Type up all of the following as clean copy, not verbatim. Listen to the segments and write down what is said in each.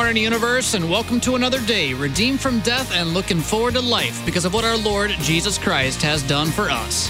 morning, universe, and welcome to another day, redeemed from death and looking forward to life because of what our Lord Jesus Christ has done for us.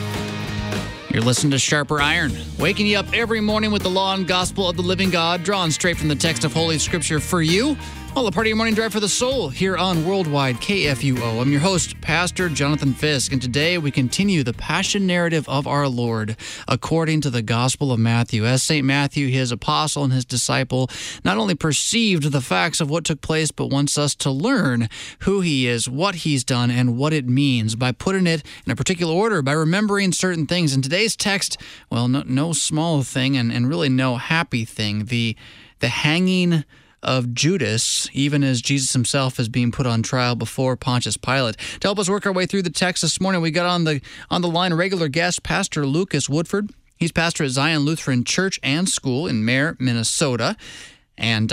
You're listening to Sharper Iron, waking you up every morning with the law and gospel of the living God, drawn straight from the text of Holy Scripture for you. Well, a part of your morning drive for the soul here on Worldwide KFUO. I'm your host, Pastor Jonathan Fisk, and today we continue the passion narrative of our Lord according to the Gospel of Matthew. As St. Matthew, his apostle and his disciple, not only perceived the facts of what took place, but wants us to learn who he is, what he's done, and what it means by putting it in a particular order, by remembering certain things. In today's text, well, no small thing and really no happy thing, the hanging of Judas, even as Jesus himself is being put on trial before Pontius Pilate. To help us work our way through the text this morning, we got on the line regular guest, Pastor Lucas Woodford. He's pastor at Zion Lutheran Church and School in Mare, Minnesota. And,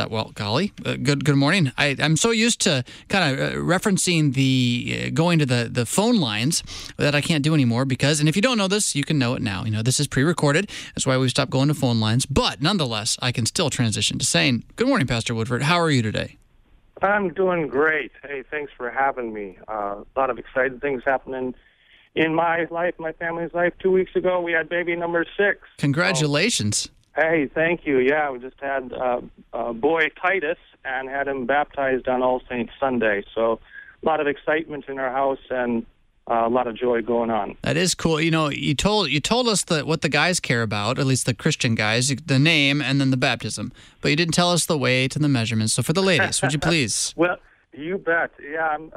good morning. I'm so used to kind of referencing the going to the phone lines that I can't do anymore because, and if you don't know this, you can know it now. You know, this is pre-recorded. That's why we've stopped going to phone lines. But nonetheless, I can still transition to saying, good morning, Pastor Woodford. How are you today? I'm doing great. Hey, thanks for having me. A lot of exciting things happening in my life, my family's life. 2 weeks ago, we had baby number 6. Congratulations. Hey, thank you. Yeah, we just had boy Titus and had him baptized on All Saints Sunday. So a lot of excitement in our house and a lot of joy going on. That is cool. You know, you told us that what the guys care about, at least the Christian guys, the name and then the baptism. But you didn't tell us the weight and the measurements. So for the ladies, would you please? Well, you bet. Yeah, I'm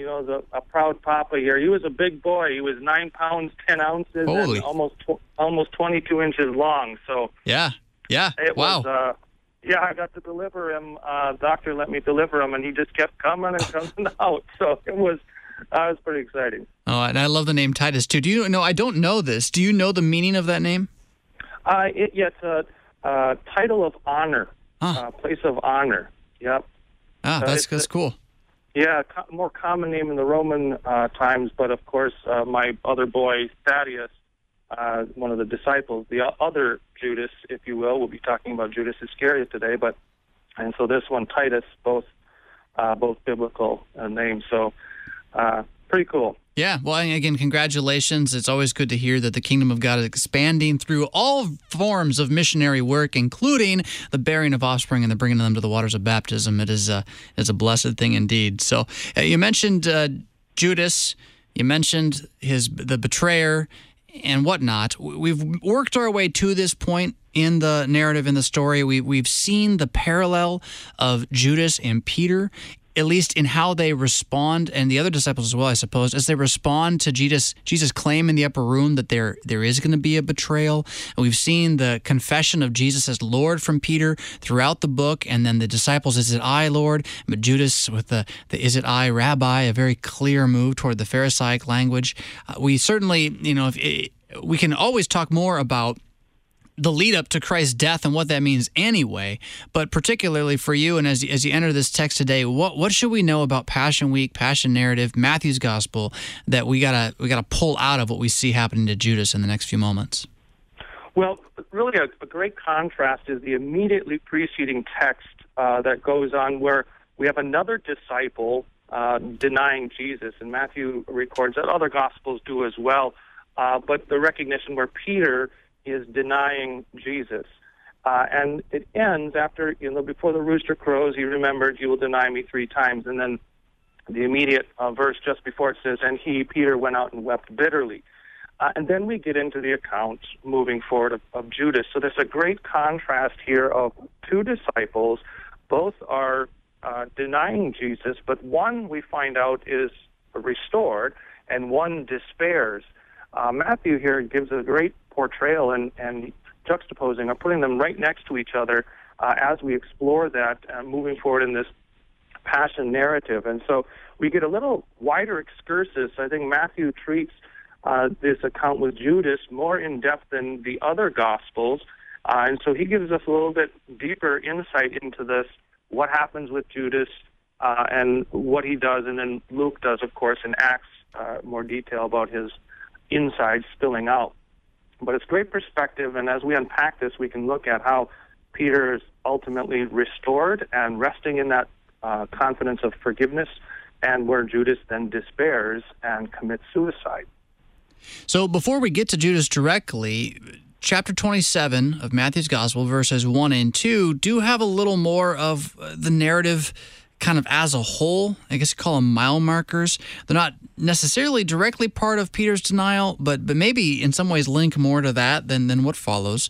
a proud papa here. He was a big boy. He was 9 pounds, 10 ounces, Holy. And almost 22 inches long. So yeah. It wow. was, I got to deliver him. Doctor let me deliver him, and he just kept coming and coming out. So it was pretty exciting. Oh, and I love the name Titus, too. Do you know, I don't know this. Do you know the meaning of that name? It's a title of honor, place of honor. Yep. That's cool. Yeah, more common name in the Roman times, but of course, my other boy, Thaddeus, one of the disciples, the other Judas, if you will, we'll be talking about Judas Iscariot today, and so this one, Titus, both biblical names, so pretty cool. Yeah, well, again, congratulations. It's always good to hear that the kingdom of God is expanding through all forms of missionary work, including the bearing of offspring and the bringing them to the waters of baptism. It is a blessed thing indeed. So you mentioned Judas, you mentioned the betrayer and whatnot. We've worked our way to this point in the narrative, in the story. We've seen the parallel of Judas and Peter, at least in how they respond, and the other disciples as well, I suppose, as they respond to Jesus' claim in the upper room that there is going to be a betrayal. And we've seen the confession of Jesus as Lord from Peter throughout the book, and then the disciples, is it I, Lord? But Judas with the is it I, Rabbi, a very clear move toward the Pharisaic language. We certainly, we can always talk more about the lead up to Christ's death and what that means anyway, but particularly for you and as you enter this text today, what should we know about Passion Week, Passion Narrative, Matthew's Gospel that we gotta pull out of what we see happening to Judas in the next few moments? Well, really a great contrast is the immediately preceding text that goes on where we have another disciple denying Jesus, and Matthew records that, other Gospels do as well, but the recognition where Peter is denying Jesus. And it ends after, before the rooster crows, he remembered, you will deny me 3 times. And then the immediate verse just before it says, and he, Peter, went out and wept bitterly. And then we get into the account moving forward of Judas. So there's a great contrast here of 2 disciples. Both are denying Jesus, but one we find out is restored and one despairs. Matthew here gives a great portrayal and juxtaposing or putting them right next to each other as we explore that moving forward in this passion narrative. And so we get a little wider excursus. I think Matthew treats this account with Judas more in depth than the other Gospels. And so he gives us a little bit deeper insight into this, what happens with Judas and what he does. And then Luke does, of course, in Acts, more detail about his inside spilling out. But it's great perspective, and as we unpack this, we can look at how Peter is ultimately restored and resting in that confidence of forgiveness, and where Judas then despairs and commits suicide. So before we get to Judas directly, chapter 27 of Matthew's Gospel, verses 1 and 2, do have a little more of the narrative kind of as a whole. I guess you call them mile markers. They're not necessarily directly part of Peter's denial, but maybe in some ways link more to that than what follows.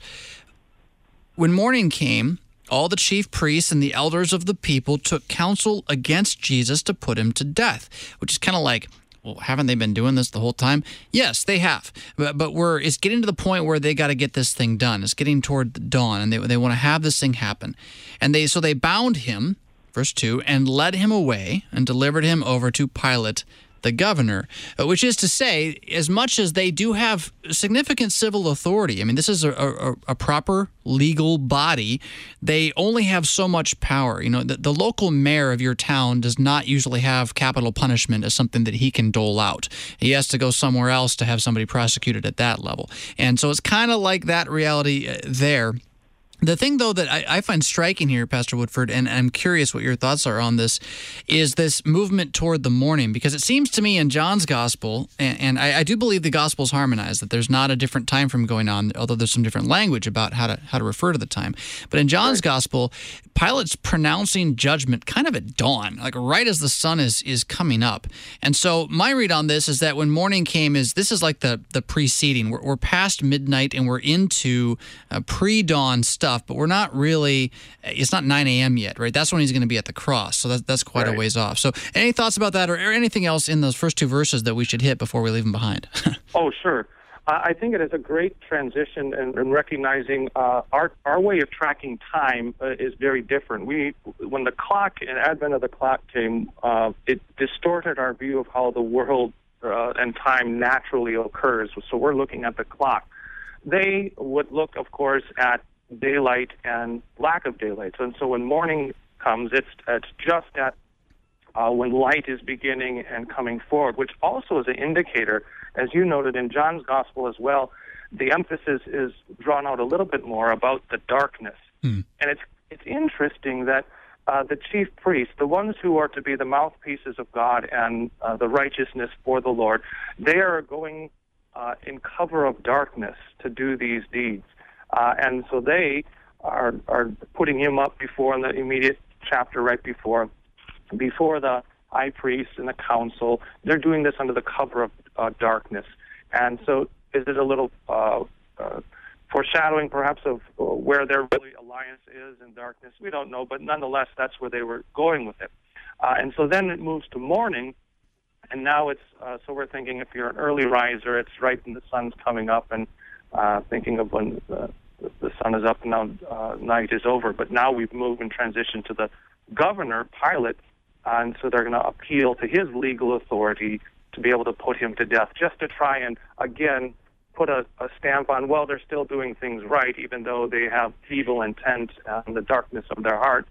When morning came, all the chief priests and the elders of the people took counsel against Jesus to put him to death, which is kind of like, well, haven't they been doing this the whole time? Yes, they have. But it's getting to the point where they got to get this thing done. It's getting toward the dawn, and they want to have this thing happen. And so they bound him, verse 2, and led him away and delivered him over to Pilate, the governor, which is to say, as much as they do have significant civil authority, I mean, this is a proper legal body, they only have so much power. You know, the local mayor of your town does not usually have capital punishment as something that he can dole out. He has to go somewhere else to have somebody prosecuted at that level. And so it's kind of like that reality there. The thing, though, that I find striking here, Pastor Woodford, and I'm curious what your thoughts are on this, is this movement toward the morning. Because it seems to me in John's gospel, and I do believe the gospel's harmonized, that there's not a different time frame going on, although there's some different language about how to refer to the time. But in John's gospel, Pilate's pronouncing judgment kind of at dawn, like right as the sun is coming up. And so my read on this is that when morning came, this is like the preceding. We're past midnight and we're into pre-dawn stuff. But we're not really, it's not 9 a.m. yet, right? That's when he's going to be at the cross. So that's quite a ways off. So any thoughts about that or anything else in those first two verses that we should hit before we leave them behind? Oh, sure. I think it is a great transition in recognizing our way of tracking time is very different. When the advent of the clock came, it distorted our view of how the world and time naturally occurs. So we're looking at the clock. They would look, of course, at daylight and lack of daylight. And so when morning comes, it's just at when light is beginning and coming forward, which also is an indicator, as you noted in John's gospel as well, the emphasis is drawn out a little bit more about the darkness. And it's interesting that the chief priests, the ones who are to be the mouthpieces of God and the righteousness for the Lord, they are going in cover of darkness to do these deeds. And so they are putting him up before in the immediate chapter right before the high priest and the council. They're doing this under the cover of darkness. And so is it a little foreshadowing perhaps of where their really alliance is in darkness? We don't know, but nonetheless, that's where they were going with it. And so then it moves to morning, and now it's, so we're thinking if you're an early riser, it's right when the sun's coming up, and thinking of when the sun is up and now night is over. But now we've moved and transitioned to the governor, Pilate, and so they're going to appeal to his legal authority to be able to put him to death, just to try and, again, put a stamp on, well, they're still doing things right, even though they have evil intent and the darkness of their heart,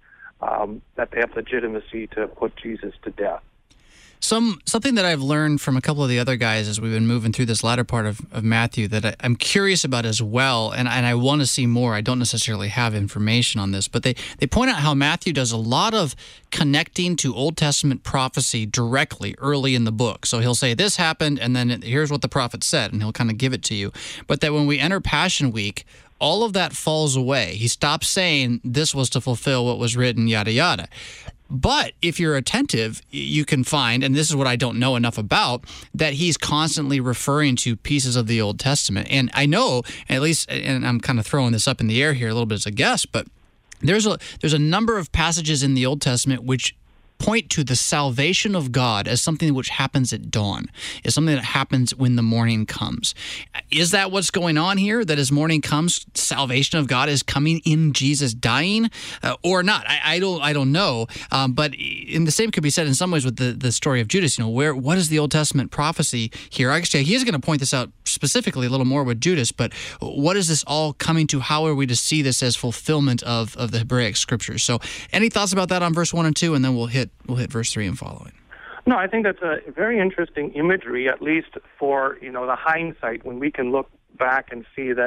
that they have legitimacy to put Jesus to death. Something that I've learned from a couple of the other guys as we've been moving through this latter part of Matthew that I'm curious about as well, and I want to see more. I don't necessarily have information on this, but they point out how Matthew does a lot of connecting to Old Testament prophecy directly early in the book. So he'll say, this happened, and then here's what the prophet said, and he'll kind of give it to you. But that when we enter Passion Week, all of that falls away. He stops saying this was to fulfill what was written, yada, yada. But if you're attentive, you can find, and this is what I don't know enough about, that he's constantly referring to pieces of the Old Testament. And I know, at least, and I'm kind of throwing this up in the air here a little bit as a guess, but there's a number of passages in the Old Testament which point to the salvation of God as something which happens at dawn, is something that happens when the morning comes. Is that what's going on here, that as morning comes, salvation of God is coming in Jesus dying, or not? I don't know, but in the same could be said in some ways with the story of Judas. You know, what is the Old Testament prophecy here? Actually, he is going to point this out specifically a little more with Judas, but what is this all coming to? How are we to see this as fulfillment of the Hebraic scriptures? So any thoughts about that on verse 1 and 2, and then we'll hit verse 3 and following. No, I think that's a very interesting imagery, at least for, the hindsight, when we can look back and see that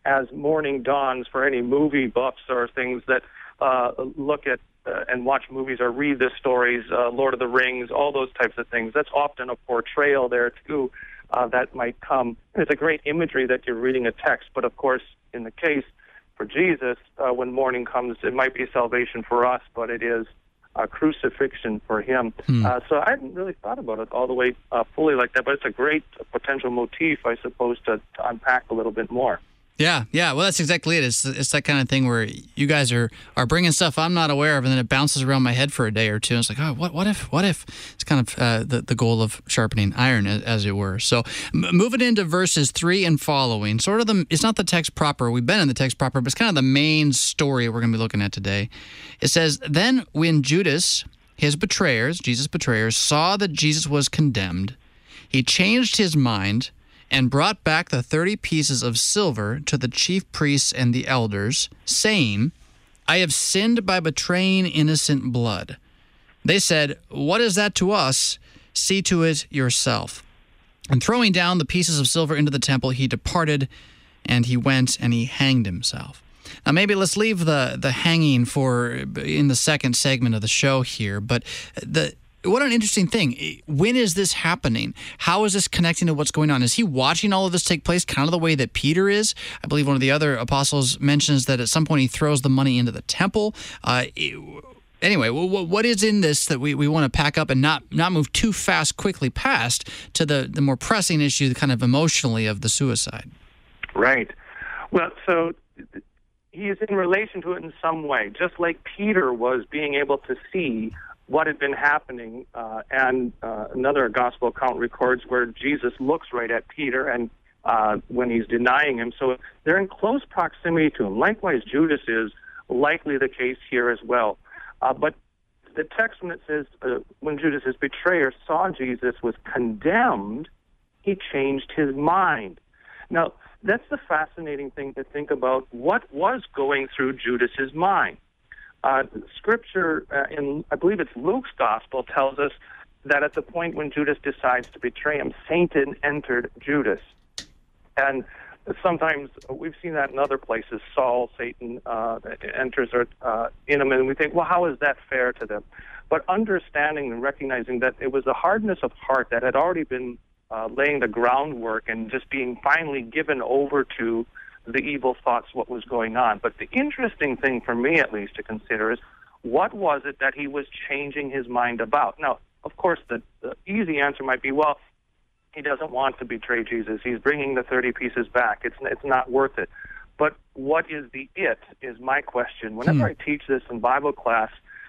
as morning dawns for any movie buffs or things that look at and watch movies or read the stories, Lord of the Rings, all those types of things. That's often a portrayal there, too, that might come. It's a great imagery that you're reading a text, but of course, in the case for Jesus, when morning comes, it might be salvation for us, but it is crucifixion for him. So I hadn't really thought about it all the way fully like that, but it's a great potential motif, I suppose, to unpack a little bit more. Yeah. Well, that's exactly it. It's that kind of thing where you guys are bringing stuff I'm not aware of, and then it bounces around my head for a day or two. And it's like, oh, what if? It's kind of the goal of sharpening iron, as it were. So moving into verses 3 and following, sort of it's not the text proper. We've been in the text proper, but it's kind of the main story we're going to be looking at today. It says, then when Judas, his betrayers, Jesus' betrayers, saw that Jesus was condemned, he changed his mind and brought back the 30 pieces of silver to the chief priests and the elders, saying, I have sinned by betraying innocent blood. They said, what is that to us? See to it yourself. And throwing down the pieces of silver into the temple, he departed, and he went and he hanged himself. Now, maybe let's leave the hanging for in the second segment of the show here, but what an interesting thing. When is this happening? How is this connecting to what's going on? Is he watching all of this take place kind of the way that Peter is? I believe one of the other apostles mentions that at some point he throws the money into the temple. Anyway, what is in this that we want to pack up and not move too quickly past to the more pressing issue, kind of emotionally, of the suicide? Right. Well, so he is in relation to it in some way, just like Peter was being able to see what had been happening, and another gospel account records where Jesus looks right at Peter and when he's denying him. So they're in close proximity to him. Likewise, Judas is likely the case here as well. But the text, when it says, when Judas' betrayer saw Jesus was condemned, he changed his mind. Now, that's the fascinating thing to think about. What was going through Judas's mind? Scripture, in I believe it's Luke's gospel, tells us that at the point when Judas decides to betray him, Satan entered Judas. And sometimes we've seen that in other places. Satan enters in him, and we think, well, how is that fair to them? But understanding and recognizing that it was the hardness of heart that had already been laying the groundwork and just being finally given over to the evil thoughts, what was going on. But the interesting thing for me, at least, to consider is what was it that he was changing his mind about? Now, of course, the easy answer might be, well, he doesn't want to betray Jesus. He's bringing the 30 pieces back. It's not worth it. But what is the it is my question. Whenever I teach this in Bible class,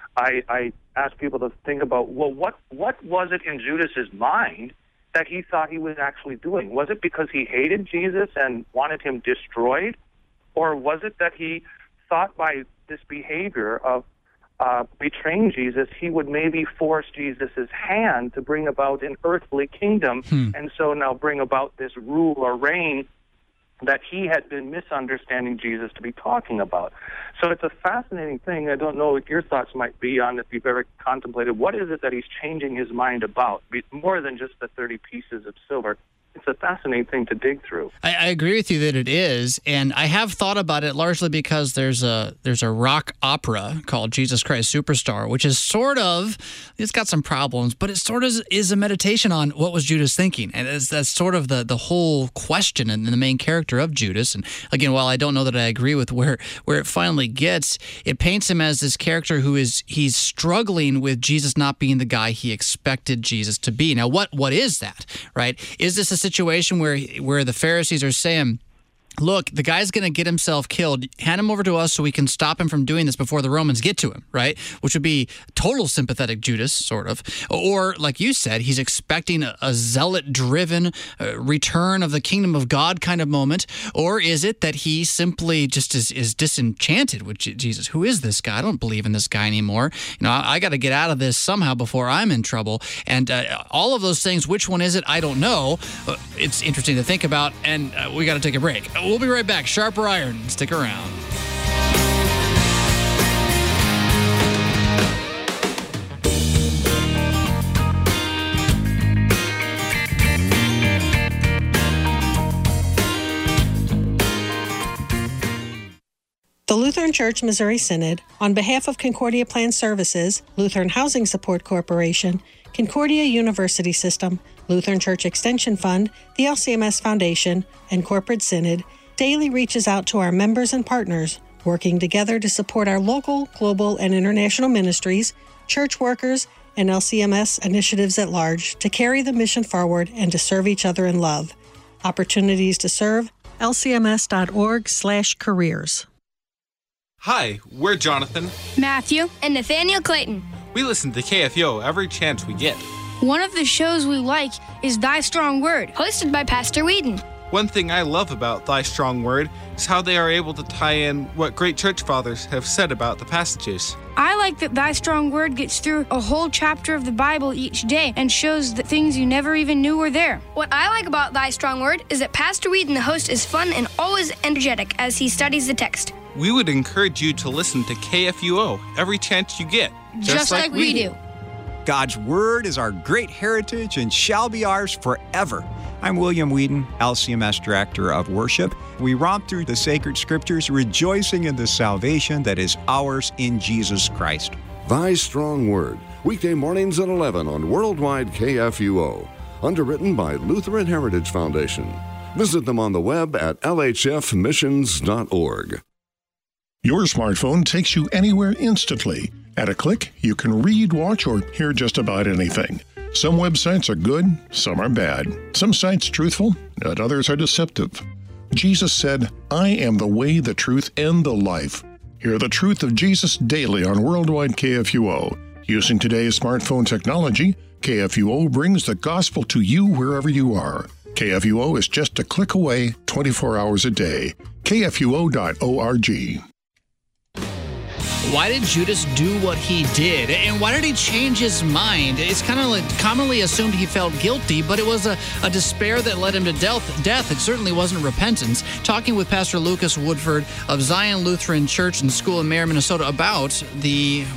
I ask people to think about, well, what was it in Judas's mind that he thought he was actually doing? Was it because he hated Jesus and wanted him destroyed? Or was it that he thought by this behavior of betraying Jesus, he would maybe force Jesus' hand to bring about an earthly kingdom, and so now bring about this rule or reign that he had been misunderstanding Jesus to be talking about? So it's a fascinating thing. I don't know what your thoughts might be on, if you've ever contemplated, what is it that he's changing his mind about, more than just the 30 pieces of silver. It's a fascinating thing to dig through. I agree with you that it is, and I have thought about it largely because there's a rock opera called Jesus Christ Superstar, which is it's got some problems, but it sort of is a meditation on what was Judas thinking, and that's sort of the whole question and the main character of Judas. And again, while I don't know that I agree with where it finally gets, it paints him as this character he's struggling with Jesus not being the guy he expected Jesus to be. Now, what is that, right? Is this a situation where the Pharisees are saying, look, the guy's going to get himself killed. Hand him over to us so we can stop him from doing this before the Romans get to him, right? Which would be total sympathetic Judas, sort of. Or, like you said, he's expecting a zealot-driven return of the kingdom of God kind of moment. Or is it that he simply just is disenchanted with Jesus? Who is this guy? I don't believe in this guy anymore. I got to get out of this somehow before I'm in trouble. And all of those things, which one is it? I don't know. It's interesting to think about, and we got to take a break. We'll be right back. Sharper Iron. Stick around. The Lutheran Church Missouri Synod, on behalf of Concordia Plan Services, Lutheran Housing Support Corporation, Concordia University System, Lutheran Church Extension Fund, the LCMS Foundation, and Corporate Synod, daily reaches out to our members and partners, working together to support our local, global, and international ministries, church workers, and LCMS initiatives at large to carry the mission forward and to serve each other in love. Opportunities to serve, lcms.org/careers. Hi, we're Jonathan, Matthew, and Nathaniel Clayton. We listen to KFUO every chance we get. One of the shows we like is Thy Strong Word, hosted by Pastor Whedon. One thing I love about Thy Strong Word is how they are able to tie in what great church fathers have said about the passages. I like that Thy Strong Word gets through a whole chapter of the Bible each day and shows the things you never even knew were there. What I like about Thy Strong Word is that Pastor Whedon, the host, is fun and always energetic as he studies the text. We would encourage you to listen to KFUO every chance you get. Just like we do. God's Word is our great heritage and shall be ours forever. I'm William Whedon, LCMS Director of Worship. We romp through the sacred scriptures, rejoicing in the salvation that is ours in Jesus Christ. Thy Strong Word, weekday mornings at 11 on Worldwide KFUO. Underwritten by Lutheran Heritage Foundation. Visit them on the web at lhfmissions.org. Your smartphone takes you anywhere instantly. At a click, you can read, watch, or hear just about anything. Some websites are good, some are bad. Some sites truthful, and others are deceptive. Jesus said, "I am the way, the truth, and the life." Hear the truth of Jesus daily on Worldwide KFUO. Using today's smartphone technology, KFUO brings the gospel to you wherever you are. KFUO is just a click away, 24 hours a day. KFUO.org. Why did Judas do what he did? And why did he change his mind? It's kind of like commonly assumed he felt guilty, but it was a despair that led him to death. It certainly wasn't repentance. Talking with Pastor Lucas Woodford of Zion Lutheran Church and School in Mayer, Minnesota about the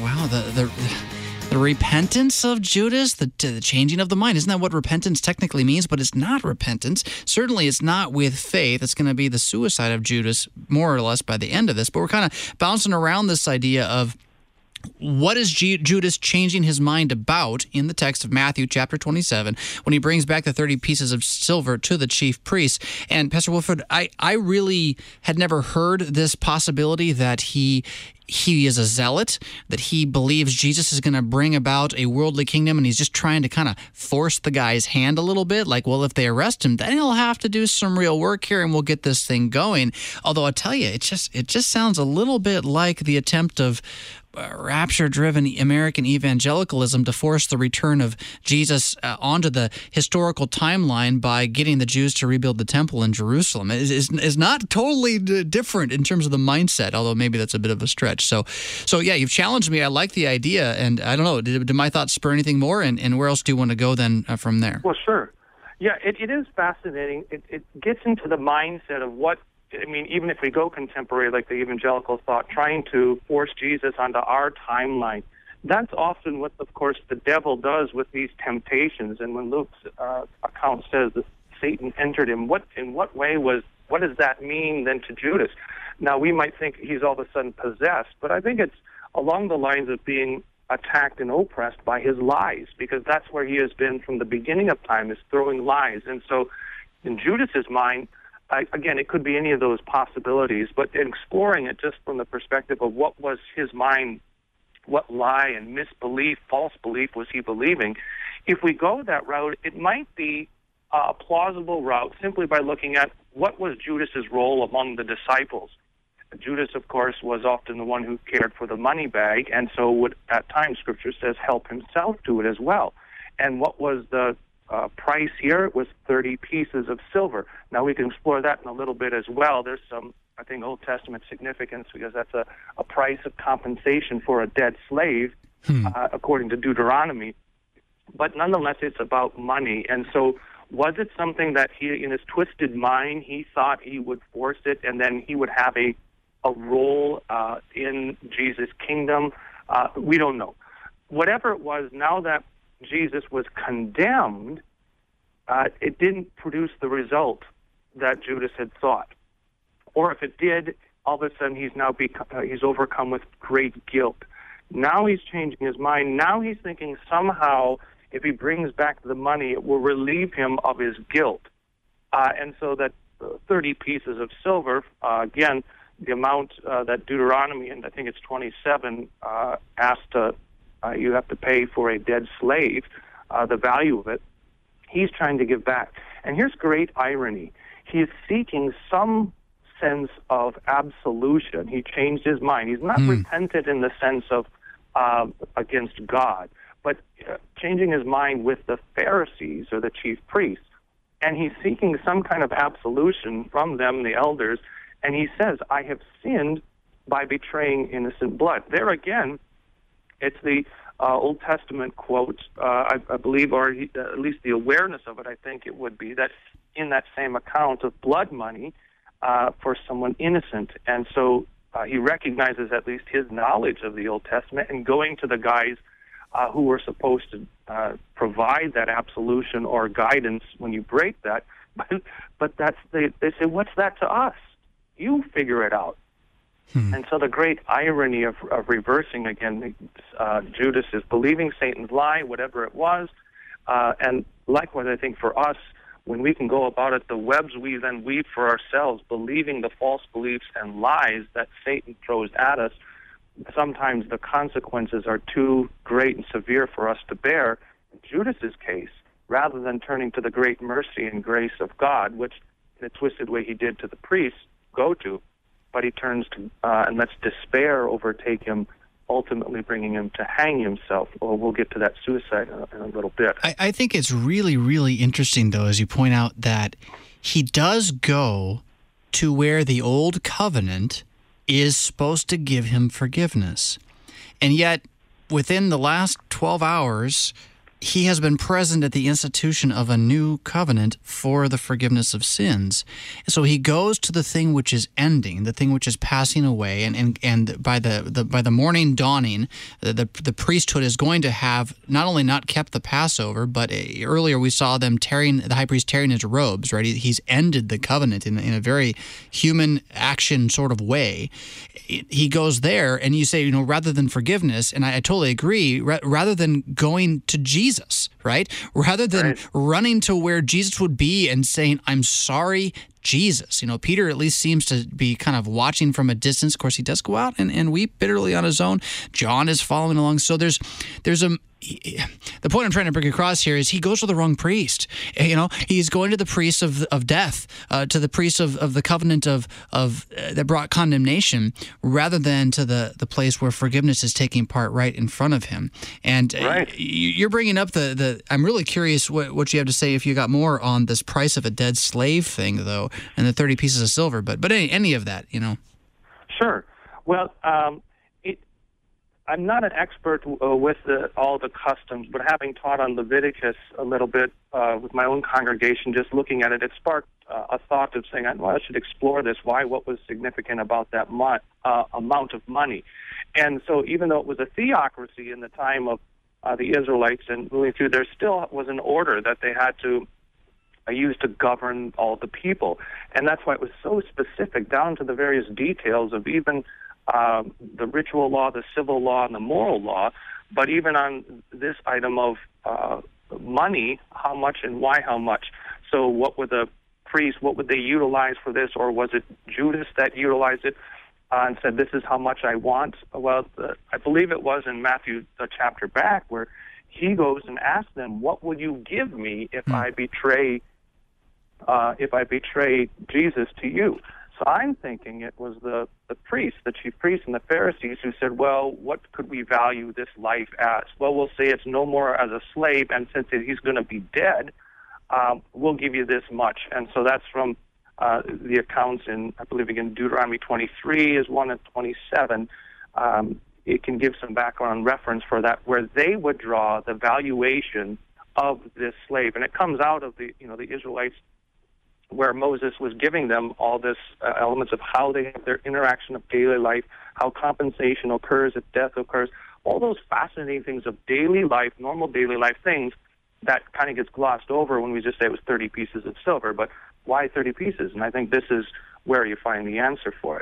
repentance of Judas, the changing of the mind. Isn't that what repentance technically means? But it's not repentance. Certainly it's not with faith. It's going to be the suicide of Judas, more or less, by the end of this. But we're kind of bouncing around this idea of what is Judas changing his mind about in the text of Matthew chapter 27 when he brings back the 30 pieces of silver to the chief priests. And Pastor Woodford, I really had never heard this possibility that he is a zealot, that he believes Jesus is going to bring about a worldly kingdom, and he's just trying to kind of force the guy's hand a little bit. Like, well, if they arrest him, then he'll have to do some real work here, and we'll get this thing going. Although I tell you, it just sounds a little bit like the attempt of rapture-driven American evangelicalism to force the return of Jesus onto the historical timeline by getting the Jews to rebuild the temple in Jerusalem. It is not totally different in terms of the mindset, although maybe that's a bit of a stretch. So yeah, you've challenged me. I like the idea, and I don't know, did my thoughts spur anything more, and where else do you want to go then from there? Well, sure. Yeah, it is fascinating. It gets into the mindset of what, I mean, even if we go contemporary like the evangelicals thought, trying to force Jesus onto our timeline, that's often what, of course, the devil does with these temptations. And when Luke's account says that Satan entered him, what does that mean then to Judas? Now, we might think he's all of a sudden possessed, but I think it's along the lines of being attacked and oppressed by his lies, because that's where he has been from the beginning of time, is throwing lies. And so in Judas's mind, again, it could be any of those possibilities, but exploring it just from the perspective of what was his mind, what lie and misbelief, false belief was he believing. If we go that route, it might be a plausible route simply by looking at what was Judas's role among the disciples. Judas, of course, was often the one who cared for the money bag, and so would, at times, Scripture says, help himself to it as well. And what was the price here? It was 30 pieces of silver. Now, we can explore that in a little bit as well. There's some, I think, Old Testament significance, because that's a price of compensation for a dead slave, according to Deuteronomy. But nonetheless, it's about money. And so was it something that he, in his twisted mind, he thought he would force it, and then he would have a role in Jesus' kingdom? We don't know. Whatever it was, now that Jesus was condemned, it didn't produce the result that Judas had thought. Or if it did, all of a sudden he's overcome with great guilt. Now he's changing his mind. Now he's thinking somehow if he brings back the money, it will relieve him of his guilt. And so that 30 pieces of silver, again, the amount that Deuteronomy, and I think it's 27, asked you have to pay for a dead slave, the value of it, he's trying to give back. And here's great irony. He is seeking some sense of absolution. He changed his mind. He's not repentant in the sense of against God, but changing his mind with the Pharisees or the chief priests. And he's seeking some kind of absolution from them, the elders, and he says, I have sinned by betraying innocent blood. There again, it's the Old Testament quote, I believe, or at least the awareness of it, I think it would be, that in that same account of blood money for someone innocent. And so he recognizes at least his knowledge of the Old Testament, and going to the guys who were supposed to provide that absolution or guidance when you break that. But they say, what's that to us? You figure it out. And so the great irony of reversing again, Judas is believing Satan's lie, whatever it was. And likewise, I think for us, when we can go about it, the webs we then weave for ourselves, believing the false beliefs and lies that Satan throws at us, sometimes the consequences are too great and severe for us to bear. In Judas's case, rather than turning to the great mercy and grace of God, which in a twisted way he did to the priests, go to, but he turns to and lets despair overtake him, ultimately bringing him to hang himself. Or we'll get to that suicide in a little bit. I think it's really, really interesting, though, as you point out, that he does go to where the old covenant is supposed to give him forgiveness. And yet, within the last 12 hours, he has been present at the institution of a new covenant for the forgiveness of sins. So he goes to the thing which is ending, the thing which is passing away, and by the morning dawning, the priesthood is going to have not only not kept the Passover, but earlier we saw them the high priest tearing his robes, right? He's ended the covenant in a very human action sort of way. He goes there, and you say, rather than forgiveness, and I totally agree, rather than going to Jesus, right? Rather than running to where Jesus would be and saying, I'm sorry, Jesus. Peter at least seems to be kind of watching from a distance. Of course, he does go out and weep bitterly on his own. John is following along. So there's the point I'm trying to bring across here is he goes to the wrong priest. He's going to the priest of death, to the priest of the covenant of that brought condemnation, rather than to the place where forgiveness is taking part right in front of him. And you're bringing up I'm really curious what you have to say, if you got more on this price of a dead slave thing, though, and the 30 pieces of silver. But any of that, Sure. Well, I'm not an expert with all the customs, but having taught on Leviticus a little bit with my own congregation, just looking at it, it sparked a thought of saying, I should explore this. What was significant about that amount of money? And so even though it was a theocracy in the time of the Israelites and moving through, there still was an order that they had to use to govern all the people. And that's why it was so specific, down to the various details of even the ritual law, the civil law, and the moral law, but even on this item of money, how much and why how much. So what would the priests, what would they utilize for this, or was it Judas that utilized it and said, this is how much I want? Well, I believe it was in Matthew, the chapter back, where he goes and asks them, what would you give me if I betray Jesus to you? So I'm thinking it was the priests, the chief priests and the Pharisees, who said, well, what could we value this life as? Well, we'll say it's no more as a slave, and since he's going to be dead, we'll give you this much. And so that's from the accounts in, I believe, again, Deuteronomy 23 is one, and 27. It can give some background reference for that, where they would draw the valuation of this slave. And it comes out of the Israelites, where Moses was giving them all this elements of how they have their interaction of daily life, how compensation occurs if death occurs, all those fascinating things of daily life, normal daily life things that kind of gets glossed over when we just say it was 30 pieces of silver. But why 30 pieces? And I think this is where you find the answer for it.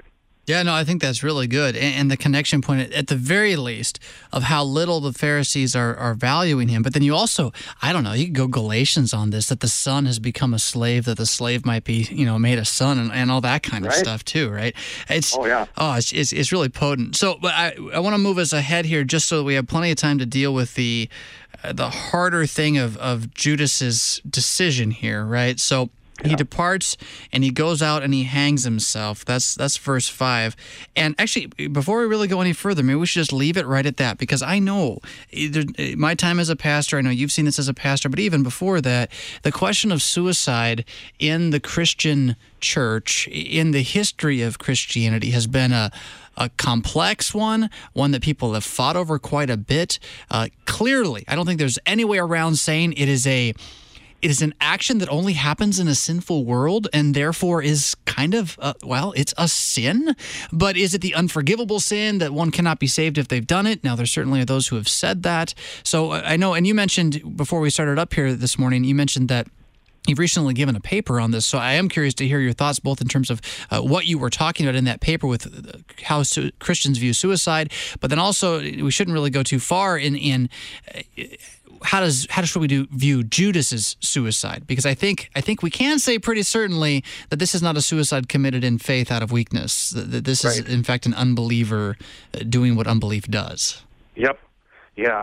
Yeah, no, I think that's really good. And the connection point, at the very least, of how little the Pharisees are valuing him. But then you also, I don't know, you could go Galatians on this, that the son has become a slave, that the slave might be, made a son and all that kind of stuff too, right? It's really potent. So but I want to move us ahead here just so that we have plenty of time to deal with the harder thing of Judas's decision here, right? So he departs and he goes out and he hangs himself. That's verse 5. And actually, before we really go any further, maybe we should just leave it right at that, because I know my time as a pastor, I know you've seen this as a pastor, but even before that, the question of suicide in the Christian church, in the history of Christianity, has been a complex one that people have fought over quite a bit. Clearly, I don't think there's any way around saying it is an action that only happens in a sinful world and therefore is kind of, it's a sin. But is it the unforgivable sin that one cannot be saved if they've done it? Now, there certainly are those who have said that. So I know, and you mentioned before we started up here this morning, you mentioned that you've recently given a paper on this, so I am curious to hear your thoughts both in terms of what you were talking about in that paper with how Christians view suicide, but then also we shouldn't really go too far in how should we view Judas's suicide? Because I think we can say pretty certainly that this is not a suicide committed in faith out of weakness. That this is in fact an unbeliever doing what unbelief does. Yep. Yeah.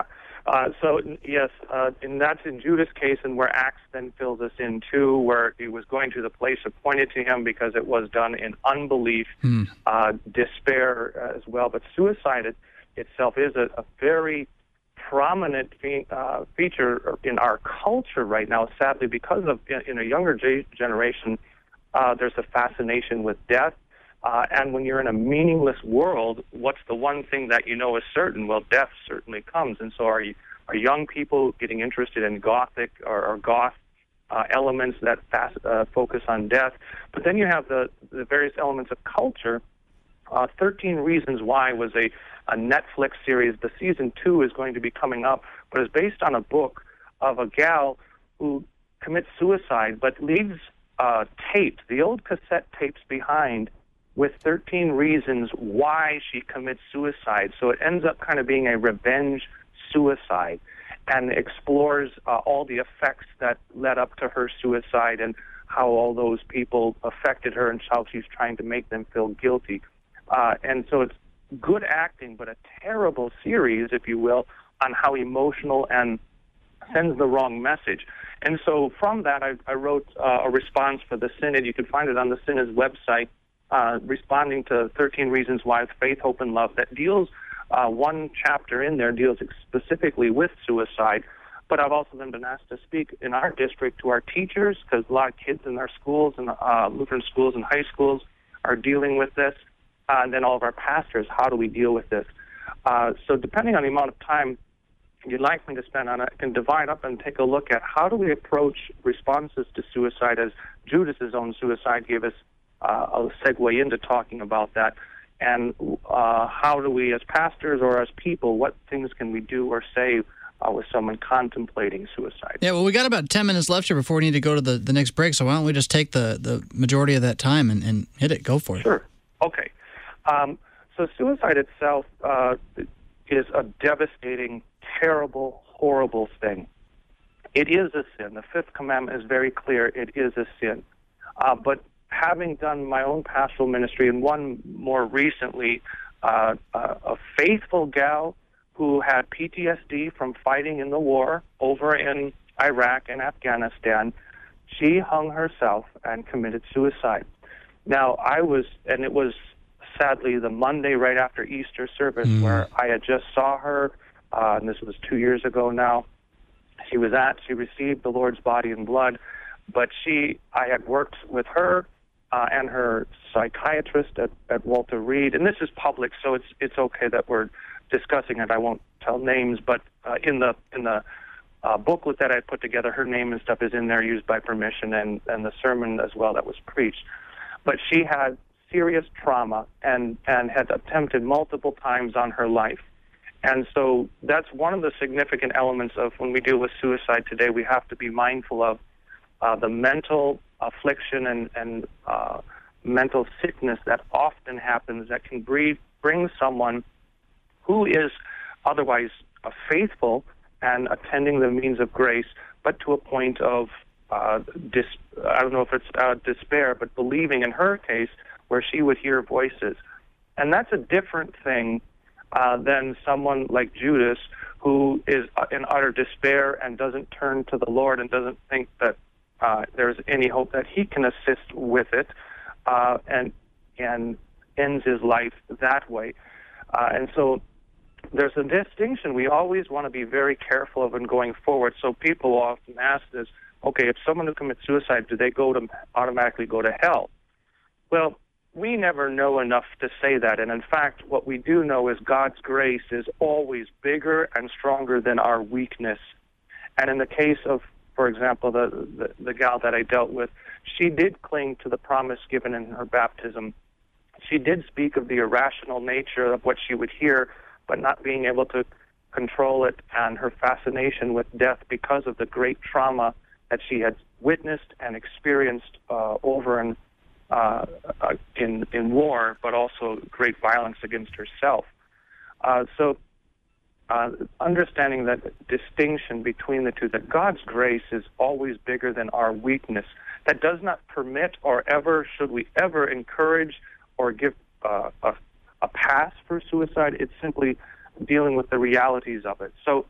And that's in Judas' case, and where Acts then fills us in too, where he was going to the place appointed to him because it was done in unbelief, despair as well. But suicide itself is a very prominent feature in our culture right now, sadly, because of in a younger generation, there's a fascination with death. And when you're in a meaningless world, what's the one thing that you know is certain? Well, death certainly comes. And so are young people getting interested in Gothic or goth elements that focus on death? But then you have the various elements of culture. 13 Reasons Why was a Netflix series. The season 2 is going to be coming up, but it's based on a book of a gal who commits suicide, but leaves tapes, the old cassette tapes behind, with 13 reasons why she commits suicide. So it ends up kind of being a revenge suicide and explores all the effects that led up to her suicide and how all those people affected her and how she's trying to make them feel guilty. And so it's good acting, but a terrible series, if you will, on how emotional and sends the wrong message. And so from that, I wrote a response for the Synod. You can find it on the Synod's website, responding to 13 Reasons Why with Faith, Hope, and Love, that deals, one chapter in there deals specifically with suicide. But I've also then been asked to speak in our district to our teachers, because a lot of kids in our schools and Lutheran schools and high schools are dealing with this. And then all of our pastors, how do we deal with this? So depending on the amount of time you'd like me to spend on it, I can divide up and take a look at how do we approach responses to suicide, as Judas's own suicide gave us a segue into talking about that, and how do we as pastors or as people, what things can we do or say with someone contemplating suicide? Yeah, well, we got about 10 minutes left here before we need to go to the next break, so why don't we just take the majority of that time and hit it, go for it. Sure. Okay. So suicide itself is a devastating, terrible, horrible thing. It is a sin. The fifth commandment is very clear. It is a sin. But having done my own pastoral ministry, and one more recently, a faithful gal who had PTSD from fighting in the war over in Iraq and Afghanistan, she hung herself and committed suicide. Now, it was sadly the Monday right after Easter service where I had just saw her, and this was 2 years ago now. She received the Lord's body and blood, but I had worked with her and her psychiatrist at Walter Reed, and this is public, so it's okay that we're discussing it. I won't tell names, but in the booklet that I put together, her name and stuff is in there, used by permission, and the sermon as well that was preached. But she had serious trauma and had attempted multiple times on her life. And so that's one of the significant elements of when we deal with suicide today. We have to be mindful of the mental affliction and mental sickness that often happens that can bring someone who is otherwise faithful and attending the means of grace, but to a point of, I don't know if it's despair, but believing in her case, where she would hear voices. And that's a different thing than someone like Judas, who is in utter despair and doesn't turn to the Lord and doesn't think that there's any hope that he can assist with it, and ends his life that way. And so there's a distinction we always want to be very careful of in going forward. So people often ask this, okay, if someone who commits suicide, do they automatically go to hell? Well, we never know enough to say that. And in fact, what we do know is God's grace is always bigger and stronger than our weakness. And in the case of, for example, the gal that I dealt with, she did cling to the promise given in her baptism. She did speak of the irrational nature of what she would hear, but not being able to control it, and her fascination with death because of the great trauma that she had witnessed and experienced over in war, but also great violence against herself. So understanding that distinction between the two, that God's grace is always bigger than our weakness, that does not permit or ever should we ever encourage or give a pass for suicide. It's simply dealing with the realities of it. So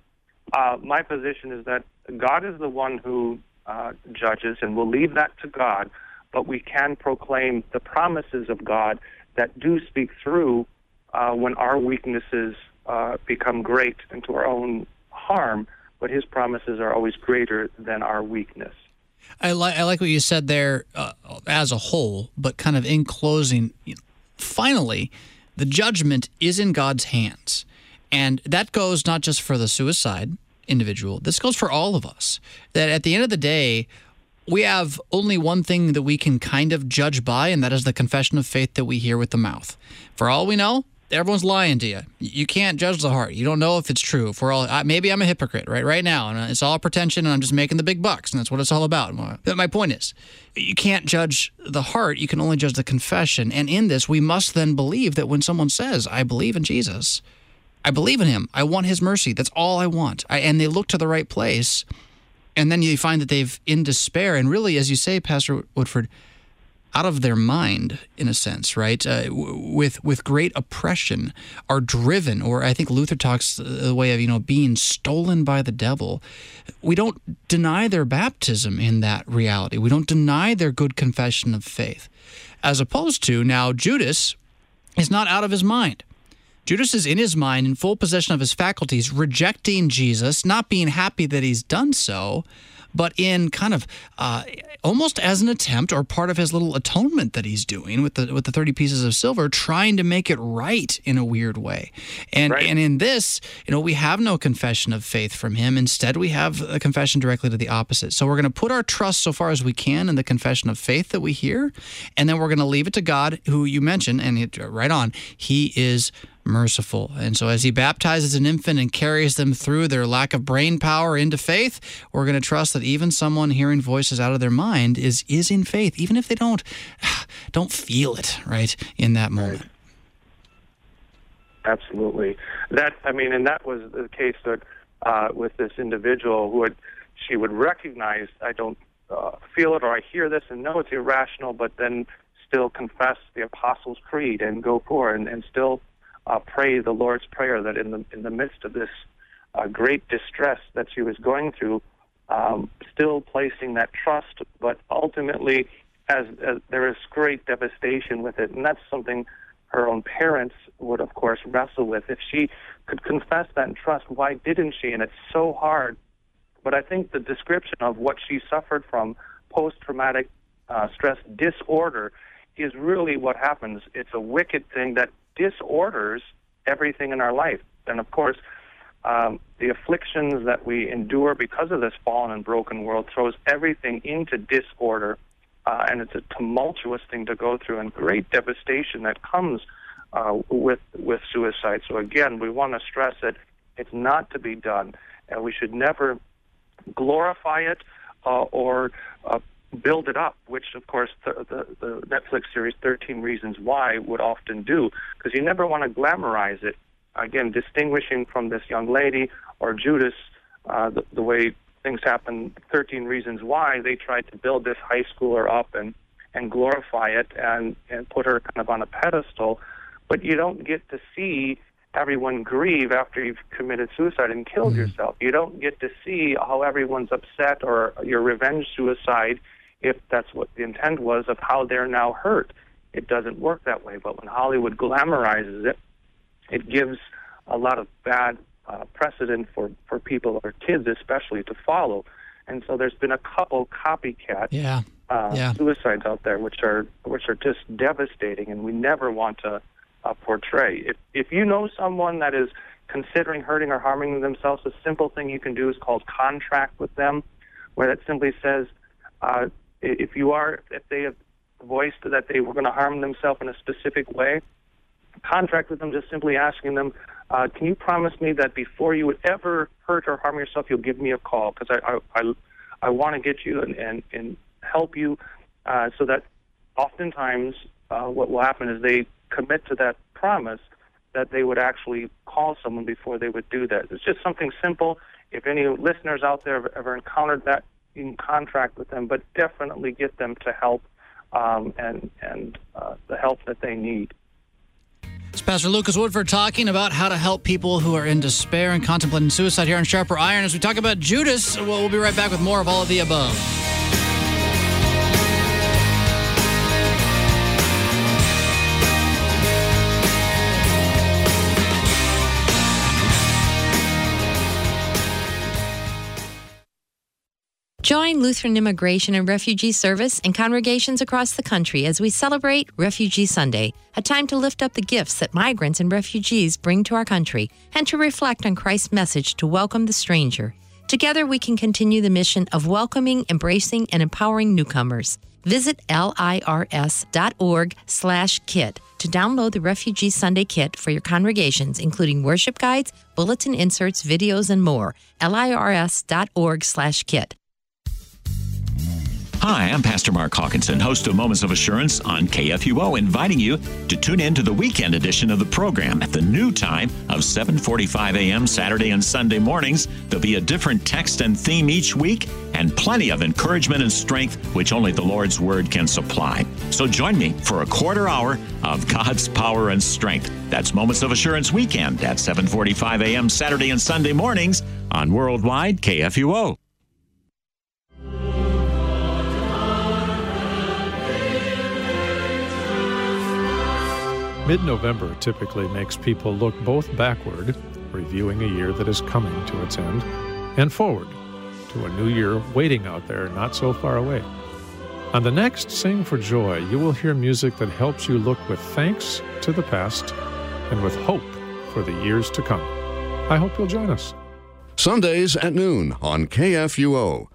my position is that God is the one who judges, and we'll leave that to God, but we can proclaim the promises of God that do speak through when our weaknesses become great and to our own harm, but his promises are always greater than our weakness. I like what you said there as a whole, but kind of in closing, finally, the judgment is in God's hands. And that goes not just for the suicide individual. This goes for all of us. That at the end of the day, we have only one thing that we can kind of judge by, and that is the confession of faith that we hear with the mouth. For all we know, everyone's lying to you. You can't judge the heart. You don't know if it's true. For all, maybe I'm a hypocrite right now, and it's all pretension, and I'm just making the big bucks, and that's what it's all about. But my point is, you can't judge the heart. You can only judge the confession. And in this, we must then believe that when someone says, I believe in Jesus, I believe in him, I want his mercy, that's all I want, and they look to the right place, and then you find that they've in despair, and really, as you say, Pastor Woodford, out of their mind, in a sense, right? With great oppression, are driven, or I think Luther talks the way of, being stolen by the devil. We don't deny their baptism in that reality. We don't deny their good confession of faith. As opposed to, now, Judas is not out of his mind. Judas is in his mind, in full possession of his faculties, rejecting Jesus, not being happy that he's done so, but in kind of almost as an attempt or part of his little atonement that he's doing with the 30 pieces of silver, trying to make it right in a weird way. And right. And in this, we have no confession of faith from him. Instead, we have a confession directly to the opposite. So we're going to put our trust so far as we can in the confession of faith that we hear, and then we're going to leave it to God, who you mentioned, and right on, he is merciful. And so as he baptizes an infant and carries them through their lack of brain power into faith, we're going to trust that even someone hearing voices out of their mind is in faith, even if they don't feel it right in that moment. Absolutely. And that was the case that with this individual she would recognize, I don't feel it, or I hear this and know it's irrational, but then still confess the Apostles' Creed and go forward and still pray the Lord's Prayer, that in the midst of this great distress that she was going through, still placing that trust, but ultimately as there is great devastation with it. And that's something her own parents would, of course, wrestle with. If she could confess that and trust, why didn't she? And it's so hard. But I think the description of what she suffered from post-traumatic stress disorder is really what happens. It's a wicked thing that disorders everything in our life. And of course, the afflictions that we endure because of this fallen and broken world throws everything into disorder, and it's a tumultuous thing to go through, and great devastation that comes with suicide. So again, we want to stress that it's not to be done, and we should never glorify it or build it up, which, of course, the Netflix series 13 Reasons Why would often do, because you never want to glamorize it. Again, distinguishing from this young lady or Judas, the way things happen, 13 Reasons Why, they tried to build this high schooler up and glorify it and put her kind of on a pedestal, but you don't get to see everyone grieve after you've committed suicide and killed yourself. You don't get to see how everyone's upset or your revenge suicide, if that's what the intent was, of how they're now hurt. It doesn't work that way. But when Hollywood glamorizes it, it gives a lot of bad precedent for people or kids especially to follow. And so there's been a couple copycat suicides out there which are just devastating, and we never want to portray. If you know someone that is considering hurting or harming themselves, a simple thing you can do is called contract with them, where it simply says, if they have voiced that they were going to harm themselves in a specific way, contract with them, just simply asking them, can you promise me that before you would ever hurt or harm yourself, you'll give me a call, because I want to get you and help you, so that oftentimes what will happen is they commit to that promise that they would actually call someone before they would do that. It's just something simple. If any listeners out there have ever encountered that, you can contract with them, but definitely get them to help and the help that they need. It's Pastor Lucas Woodford talking about how to help people who are in despair and contemplating suicide here on Sharper Iron. As we talk about Judas, we'll be right back with more of all of the above. Join Lutheran Immigration and Refugee Service and congregations across the country as we celebrate Refugee Sunday, a time to lift up the gifts that migrants and refugees bring to our country and to reflect on Christ's message to welcome the stranger. Together, we can continue the mission of welcoming, embracing, and empowering newcomers. Visit lirs.org/kit to download the Refugee Sunday Kit for your congregations, including worship guides, bulletin inserts, videos, and more. lirs.org/kit. Hi, I'm Pastor Mark Hawkinson, host of Moments of Assurance on KFUO, inviting you to tune in to the weekend edition of the program at the new time of 7:45 a.m. Saturday and Sunday mornings. There'll be a different text and theme each week and plenty of encouragement and strength, which only the Lord's Word can supply. So join me for a quarter hour of God's power and strength. That's Moments of Assurance weekend at 7:45 a.m. Saturday and Sunday mornings on Worldwide KFUO. Mid-November typically makes people look both backward, reviewing a year that is coming to its end, and forward to a new year waiting out there not so far away. On the next Sing for Joy, you will hear music that helps you look with thanks to the past and with hope for the years to come. I hope you'll join us. Sundays at noon on KFUO.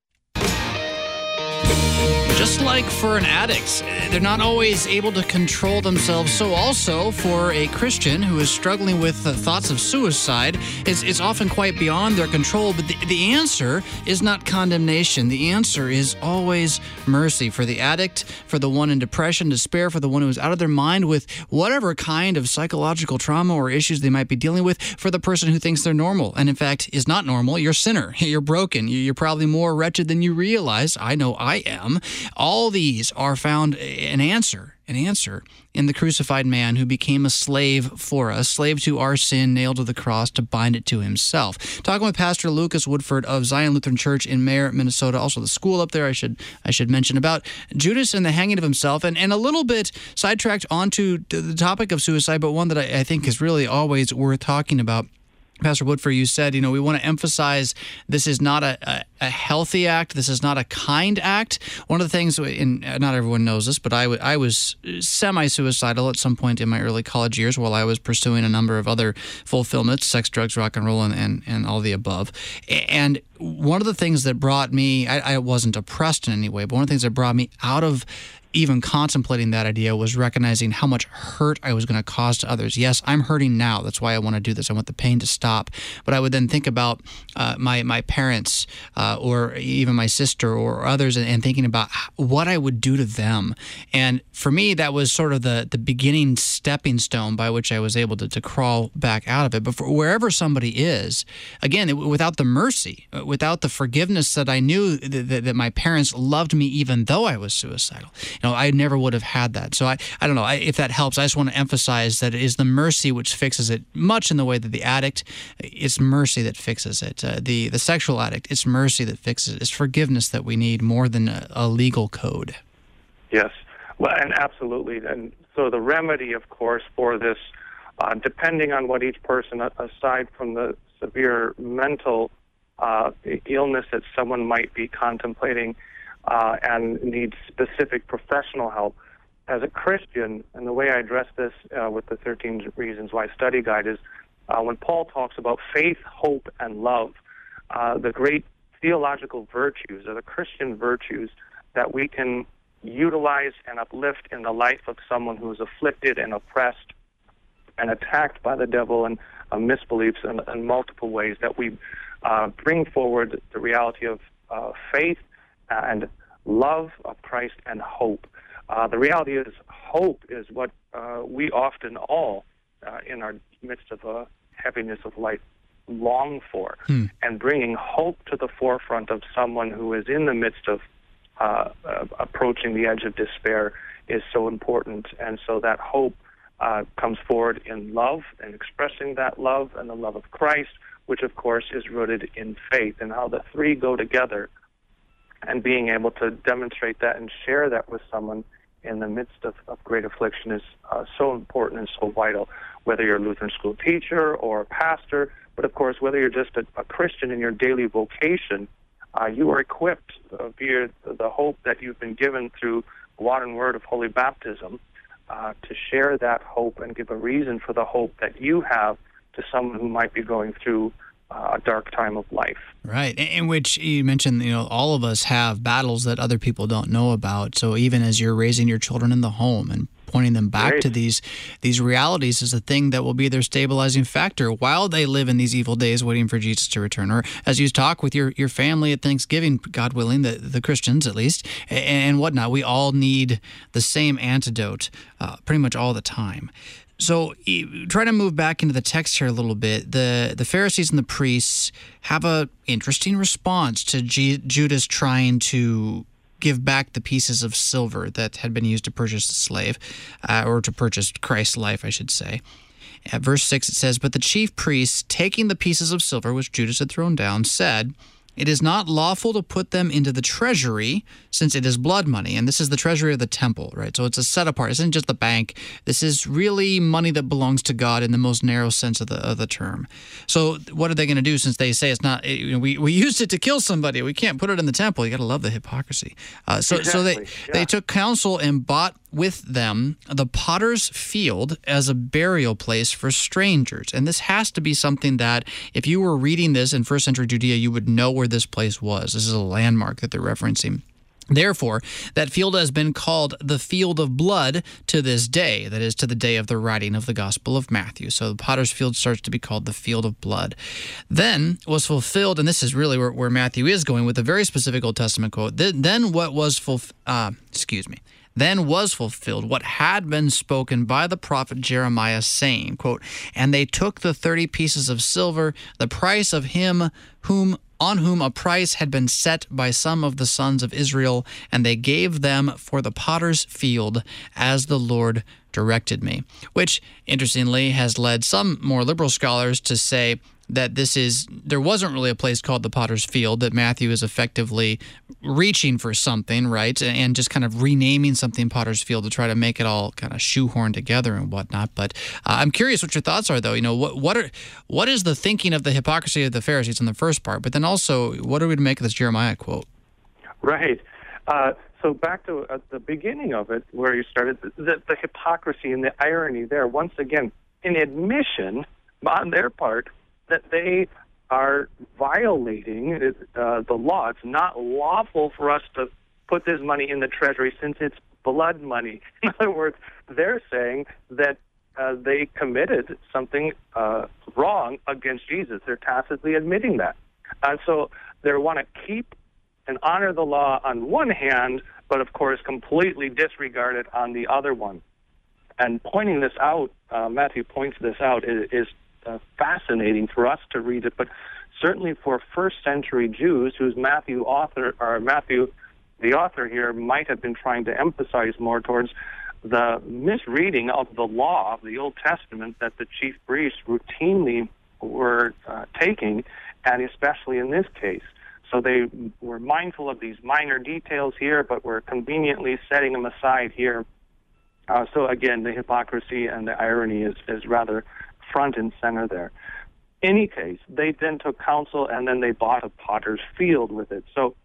Just like for an addict, they're not always able to control themselves. So also for a Christian who is struggling with thoughts of suicide, it's often quite beyond their control. But the answer is not condemnation. The answer is always mercy for the addict, for the one in depression, despair, for the one who is out of their mind with whatever kind of psychological trauma or issues they might be dealing with, for the person who thinks they're normal and in fact is not normal. You're a sinner. You're broken. You're probably more wretched than you realize. I know I am. All these are found an answer in the crucified man who became a slave for us, slave to our sin, nailed to the cross to bind it to himself. Talking with Pastor Lucas Woodford of Zion Lutheran Church in Mayer, Minnesota, also the school up there I should mention, about Judas and the hanging of himself, and a little bit sidetracked onto the topic of suicide, but one that I think is really always worth talking about. Pastor Woodford, you said, we want to emphasize this is not a healthy act. This is not a kind act. One of the things, and not everyone knows this, but I was semi-suicidal at some point in my early college years while I was pursuing a number of other fulfillments, sex, drugs, rock and roll, and all the above. And one of the things that brought me, I wasn't oppressed in any way, but one of the things that brought me out of even contemplating that idea was recognizing how much hurt I was going to cause to others. Yes, I'm hurting now. That's why I want to do this. I want the pain to stop. But I would then think about my parents or even my sister or others and thinking about what I would do to them. And for me, that was sort of the beginning stepping stone by which I was able to crawl back out of it. But for wherever somebody is, again, without the mercy, without the forgiveness that I knew that my parents loved me even though I was suicidal, I never would have had that. So I don't know if that helps. I just want to emphasize that it is the mercy which fixes it, much in the way that the addict, it's mercy that fixes it. The sexual addict, it's mercy that fixes it. It's forgiveness that we need more than a legal code. Yes, well, and absolutely. And so the remedy, of course, for this, depending on what each person, aside from the severe mental illness that someone might be contemplating, and needs specific professional help. As a Christian, and the way I address this with the 13 Reasons Why study guide is when Paul talks about faith, hope, and love, the great theological virtues or the Christian virtues that we can utilize and uplift in the life of someone who is afflicted and oppressed and attacked by the devil and misbeliefs in multiple ways, that we bring forward the reality of faith and love of Christ and hope. The reality is hope is what we often all, in our midst of a heaviness of life, long for. And bringing hope to the forefront of someone who is in the midst of approaching the edge of despair is so important. And so that hope comes forward in love and expressing that love and the love of Christ, which of course is rooted in faith, and how the three go together. And being able to demonstrate that and share that with someone in the midst of great affliction is so important and so vital, whether you're a Lutheran school teacher or a pastor, but of course, whether you're just a Christian in your daily vocation, you are equipped via the hope that you've been given through water and word of holy baptism to share that hope and give a reason for the hope that you have to someone who might be going through a dark time of life. Right, in which you mentioned, all of us have battles that other people don't know about. So even as you're raising your children in the home and pointing them back to these realities is a thing that will be their stabilizing factor while they live in these evil days waiting for Jesus to return. Or as you talk with your family at Thanksgiving, God willing, the Christians at least, and whatnot, we all need the same antidote pretty much all the time. So try to move back into the text here a little bit. The Pharisees and the priests have an interesting response to Judas trying to give back the pieces of silver that had been used to purchase the slave, or to purchase Christ's life, I should say. At verse 6 it says, "But the chief priests, taking the pieces of silver which Judas had thrown down, said, 'It is not lawful to put them into the treasury, since it is blood money.'" And this is the treasury of the temple, right? So it's a set apart. It isn't just the bank. This is really money that belongs to God in the most narrow sense of the term. So what are they going to do, since they say it's not, we used it to kill somebody, we can't put it in the temple? You got to love the hypocrisy. So they took counsel and bought with them the potter's field as a burial place for strangers. And this has to be something that, if you were reading this in first century Judea, you would know where this place was. This is a landmark that they're referencing. Therefore, that field has been called the field of blood to this day, that is, to the day of the writing of the Gospel of Matthew. So the potter's field starts to be called the field of blood. Then was fulfilled, and this is really where Matthew is going with a very specific Old Testament quote, then was fulfilled what had been spoken by the prophet Jeremiah, saying, quote, "And they took the 30 pieces of silver, the price of him on whom a price had been set by some of the sons of Israel, and they gave them for the potter's field, as the Lord directed me." Which, interestingly, has led some more liberal scholars to say that there wasn't really a place called the potter's field, that Matthew is effectively reaching for something, right, and just kind of renaming something potter's field to try to make it all kind of shoehorned together and whatnot. But I'm curious what your thoughts are, though. What is the thinking of the hypocrisy of the Pharisees in the first part, but then also what are we to make of this Jeremiah quote? Right. So back to the beginning of it, where you started, the hypocrisy and the irony there, once again, an admission on their part that they are violating the law. It's not lawful for us to put this money in the treasury, since it's blood money. In other words, they're saying that they committed something wrong against Jesus. They're tacitly admitting that. And so they want to keep and honor the law on one hand, but of course completely disregard it on the other one. And pointing this out, Matthew points this out, is fascinating for us to read it, but certainly for first century Jews, whose Matthew, the author here, might have been trying to emphasize more towards the misreading of the law of the Old Testament that the chief priests routinely were taking, and especially in this case. So they were mindful of these minor details here, but were conveniently setting them aside here. So again, the hypocrisy and the irony is rather front and center there. In any case, they then took counsel and then they bought a potter's field with it. So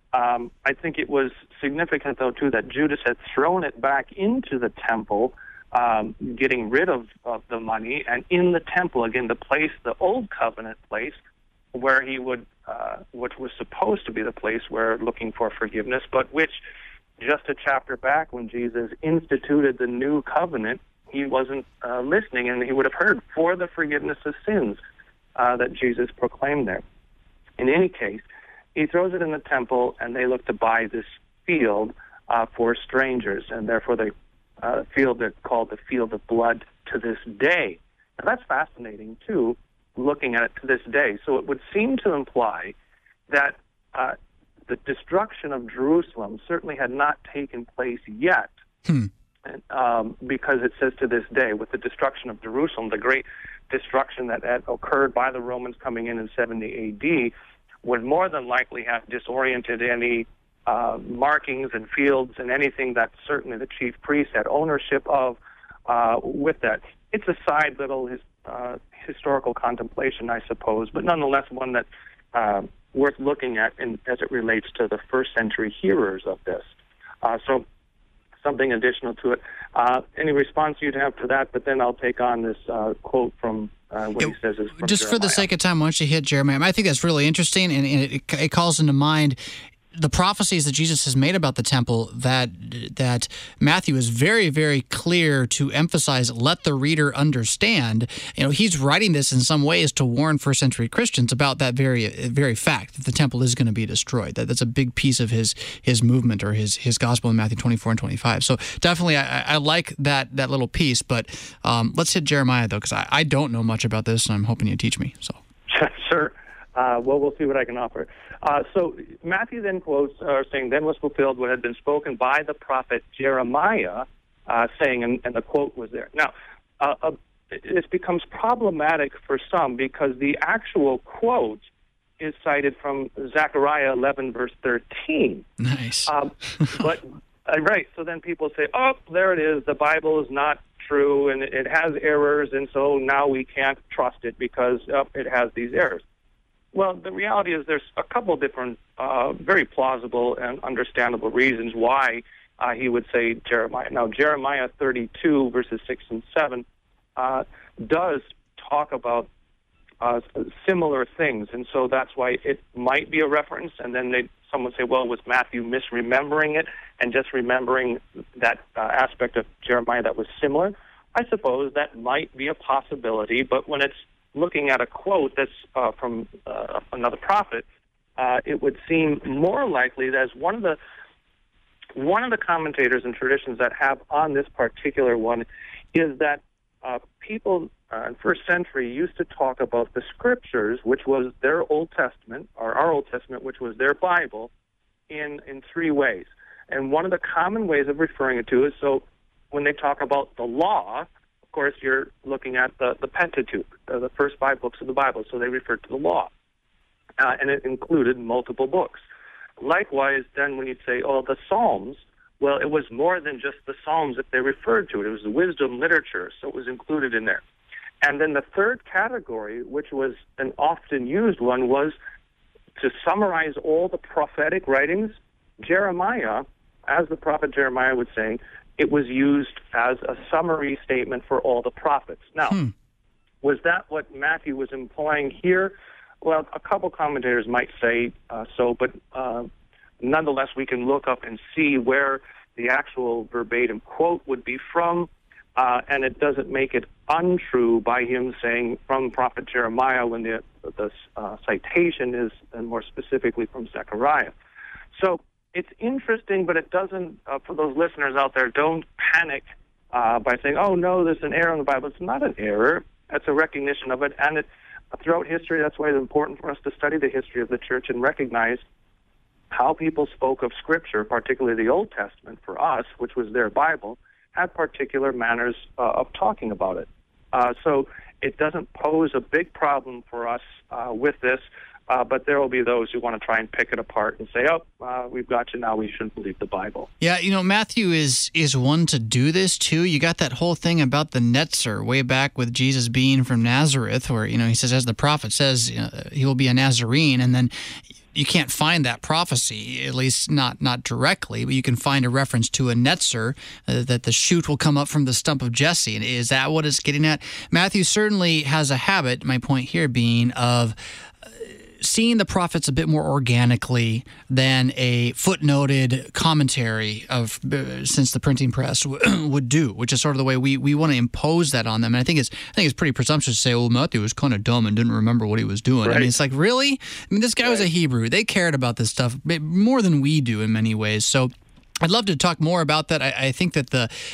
I think it was significant, though, too, that Judas had thrown it back into the temple, getting rid of the money, and in the temple, again, the old covenant place, where he would, which was supposed to be the place where looking for forgiveness, but which just a chapter back when Jesus instituted the new covenant, he wasn't listening, and he would have heard for the forgiveness of sins that Jesus proclaimed there. In any case, he throws it in the temple, and they look to buy this field for strangers, and therefore the field that's called the Field of Blood to this day. Now that's fascinating, too, looking at it to this day. So it would seem to imply that the destruction of Jerusalem certainly had not taken place yet, because it says to this day, with the destruction of Jerusalem, the great destruction that had occurred by the Romans coming in 70 A.D., would more than likely have disoriented any markings and fields and anything that certainly the chief priest had ownership of with that. It's a side little historical contemplation, I suppose, but nonetheless one that worth looking at as it relates to the first century hearers of this. So something additional to it. Any response you'd have to that, but then I'll take on this quote from what he says is from just Jeremiah. For the sake of time, why don't you hit Jeremiah? I think that's really interesting, and it calls into mind the prophecies that Jesus has made about the temple that Matthew is very, very clear to emphasize, let the reader understand. He's writing this in some ways to warn first century Christians about that very fact that the temple is going to be destroyed. That's a big piece of his movement or his gospel in Matthew 24 and 25. So definitely I like that little piece, but let's hit Jeremiah, though, because I don't know much about this, and I'm hoping you teach me. So Sure. Well, we'll see what I can offer. So Matthew then quotes, saying, then was fulfilled what had been spoken by the prophet Jeremiah, saying, and the quote was there. Now, this becomes problematic for some because the actual quote is cited from Zechariah 11, verse 13. Nice. But right, so then people say, oh, there it is, the Bible is not true, and it has errors, and so now we can't trust it because it has these errors. Well, the reality is there's a couple different, very plausible and understandable reasons why he would say Jeremiah. Now, Jeremiah 32, verses 6 and 7, does talk about similar things, and so that's why it might be a reference, and then someone say, well, was Matthew misremembering it and just remembering that aspect of Jeremiah that was similar? I suppose that might be a possibility, but when it's looking at a quote that's from another prophet, it would seem more likely that as one of the commentators and traditions that have on this particular one is that people in first century used to talk about the scriptures, which was their Old Testament, or our Old Testament, which was their Bible, in three ways. And one of the common ways of referring it to is, so when they talk about the law, of course, you're looking at the Pentateuch, the first 5 books of the Bible, so they referred to the law. And it included multiple books. Likewise, then when you'd say, oh, the Psalms, well, it was more than just the Psalms that they referred to. It was the wisdom literature, so it was included in there. And then the third category, which was an often used one, was to summarize all the prophetic writings. Jeremiah, as the prophet Jeremiah was saying, it was used as a summary statement for all the prophets. Now, was that what Matthew was implying here? Well, a couple commentators might say so, but nonetheless, we can look up and see where the actual verbatim quote would be from, and it doesn't make it untrue by him saying from Prophet Jeremiah when the citation is, and more specifically, from Zechariah. So it's interesting, but it doesn't, for those listeners out there, don't panic by saying, oh, no, there's an error in the Bible. It's not an error. That's a recognition of it. And throughout history, that's why it's important for us to study the history of the church and recognize how people spoke of Scripture, particularly the Old Testament for us, which was their Bible, had particular manners of talking about it. So it doesn't pose a big problem for us with this, but there will be those who want to try and pick it apart and say, oh, we've got you now, we shouldn't believe the Bible. Yeah, Matthew is one to do this, too. You got that whole thing about the Netzer way back with Jesus being from Nazareth, where, he says, as the prophet says, he will be a Nazarene, and then you can't find that prophecy, at least not directly, but you can find a reference to a Netzer, that the shoot will come up from the stump of Jesse. And is that what it's getting at? Matthew certainly has a habit, my point here being, of seeing the prophets a bit more organically than a footnoted commentary of since the printing press would do, which is sort of the way we want to impose that on them. And I think it's pretty presumptuous to say, well, Matthew was kind of dumb and didn't remember what he was doing. Right. I mean, it's like, really? I mean, this guy was a Hebrew. They cared about this stuff more than we do in many ways. So I'd love to talk more about that. I think that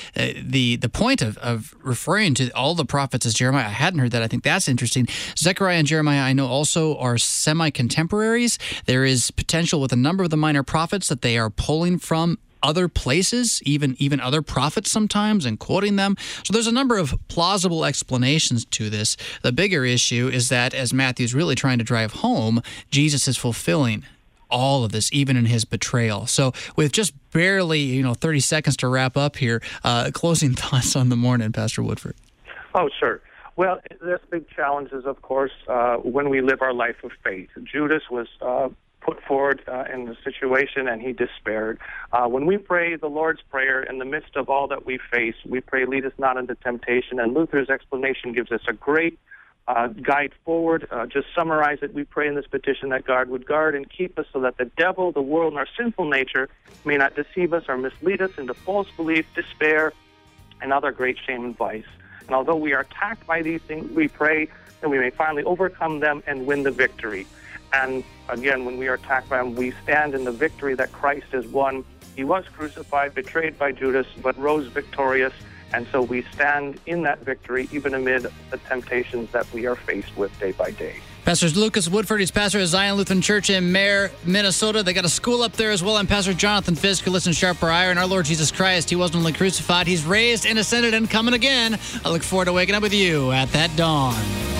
the point of referring to all the prophets as Jeremiah, I hadn't heard that. I think that's interesting. Zechariah and Jeremiah, I know, also are semi-contemporaries. There is potential with a number of the minor prophets that they are pulling from other places, even other prophets sometimes, and quoting them. So there's a number of plausible explanations to this. The bigger issue is that, as Matthew's really trying to drive home, Jesus is fulfilling all of this, even in his betrayal. So with just barely, 30 seconds to wrap up here, closing thoughts on the morning, Pastor Woodford. Oh, sure. Well, there's big challenges, of course, when we live our life of faith. Judas was put forward in the situation, and he despaired. When we pray the Lord's Prayer in the midst of all that we face, we pray, lead us not into temptation, and Luther's explanation gives us a great guide forward. Just summarize it. We pray in this petition that God would guard and keep us so that the devil, the world, and our sinful nature may not deceive us or mislead us into false belief, despair, and other great shame and vice. And although we are attacked by these things, we pray that we may finally overcome them and win the victory. And again, when we are attacked by them, we stand in the victory that Christ has won. He was crucified, betrayed by Judas, but rose victorious. And so we stand in that victory even amid the temptations that we are faced with day by day. Pastor Lucas Woodford, he's pastor of Zion Lutheran Church in Mare, Minnesota. They got a school up there as well. I'm Pastor Jonathan Fisk, who listens to Sharper Iron. Our Lord Jesus Christ, he wasn't only crucified, he's raised and ascended and coming again. I look forward to waking up with you at that dawn.